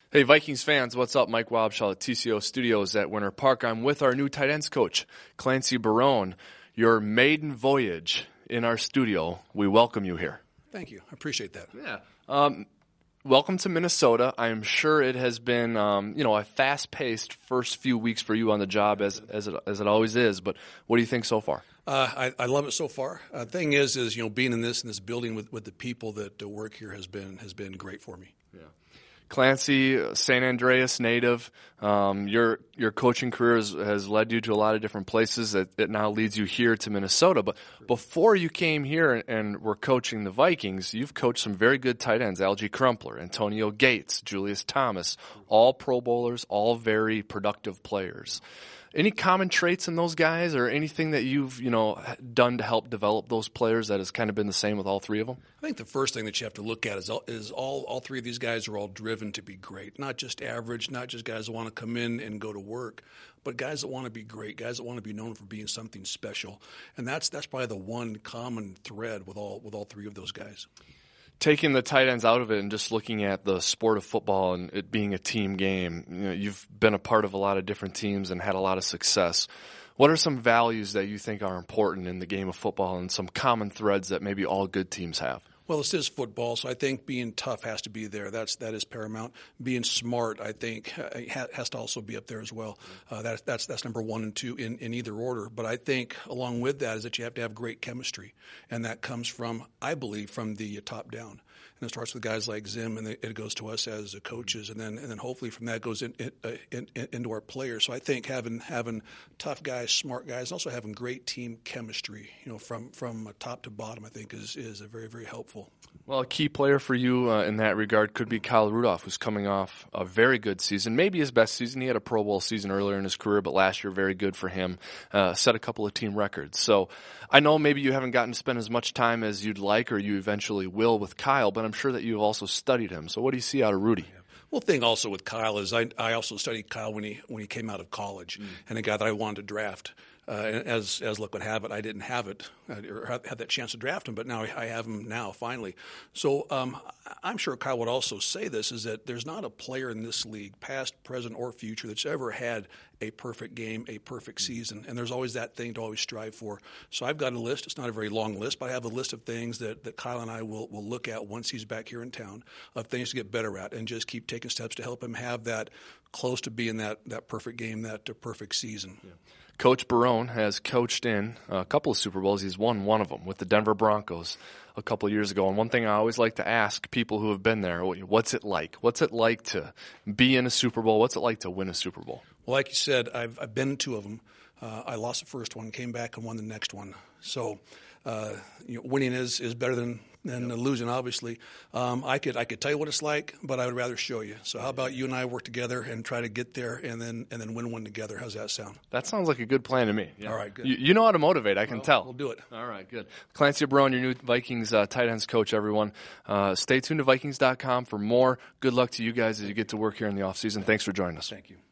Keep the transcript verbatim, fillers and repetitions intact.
Hey, Vikings fans, what's up? Mike Wabshaw at T C O Studios at Winter Park. I'm with our new tight ends coach, Clancy Barone. Your maiden voyage in our studio. We welcome you here. Thank you. I appreciate that. Yeah. Um, welcome to Minnesota. I'm sure it has been, um, you know, a fast-paced first few weeks for you on the job, as as it, as it always is. But what do you think so far? Uh, I, I love it so far. Uh, thing is, is you know, being in this in this building with, with the people that uh, work here has been has been great for me. Yeah. Clancy, Saint Andreas native, um, your your coaching career has, has led you to a lot of different places that, that now leads you here to Minnesota. But before you came here and, and were coaching the Vikings, you've coached some very good tight ends, Algie Crumpler, Antonio Gates, Julius Thomas, all Pro Bowlers, all very productive players. Any common traits in those guys, or anything that you've you know done to help develop those players that has kind of been the same with all three of them? I think the first thing that you have to look at is all, is all all three of these guys are all driven to be great, not just average, not just guys that want to come in and go to work, but guys that want to be great, guys that want to be known for being something special, and that's that's probably the one common thread with all with all three of those guys. Taking the tight ends out of it and just looking at the sport of football and it being a team game, you know, you've been a part of a lot of different teams and had a lot of success. What are some values that you think are important in the game of football and some common threads that maybe all good teams have? Well, this is football, so I think being tough has to be there. That's that is paramount. Being smart, I think, has to also be up there as well. Uh, that, that's that's number one and two in, in either order. But I think along with that is that you have to have great chemistry, and that comes from, I believe, from the top down. And it starts with guys like Zim, and it goes to us as coaches, and then and then hopefully from that goes in, in, in, in, into our players. So I think having having tough guys, smart guys, and also having great team chemistry, you know, from from top to bottom, I think is is a very very helpful. Well, a key player for you uh, in that regard could be Kyle Rudolph, who's coming off a very good season, maybe his best season. He had a Pro Bowl season earlier in his career, but last year very good for him. Uh, set a couple of team records. So I know maybe you haven't gotten to spend as much time as you'd like, or you eventually will with Kyle, but I'm sure that you've also studied him. So what do you see out of Rudy? Well, the thing also with Kyle is I I also studied Kyle when he when he came out of college, mm. and a guy that I wanted to draft. Uh, as as luck would have it, I didn't have it or had that chance to draft him, but now I have him now finally. So um, I'm sure Kyle would also say this: is that there's not a player in this league, past, present, or future, that's ever had a perfect game, a perfect season, and there's always that thing to always strive for. So I've got a list. It's not a very long list, but I have a list of things that, that Kyle and I will will look at once he's back here in town, of things to get better at, and just keep taking steps to help him have that close to being that that perfect game, that uh, perfect season. Yeah. Coach Barone has coached in a couple of Super Bowls. He's won one of them with the Denver Broncos a couple of years ago. And one thing I always like to ask people who have been there, what's it like? What's it like to be in a Super Bowl? What's it like to win a Super Bowl? Well, like you said, I've, I've been in two of them. Uh, I lost the first one, came back and won the next one. So uh, you know, winning is, is better than than yep. losing, obviously. Um, I could I could tell you what it's like, but I would rather show you. So how about you and I work together and try to get there and then and then win one together? How's that sound? That sounds like a good plan to me. Yeah. All right, good. You, you know how to motivate, I can well, tell. We'll do it. All right, good. Clancy Barone, your new Vikings uh, tight ends coach, everyone. Uh, stay tuned to Vikings dot com for more. Good luck to you guys as you get to work here in the offseason. Thanks for joining us. Thank you.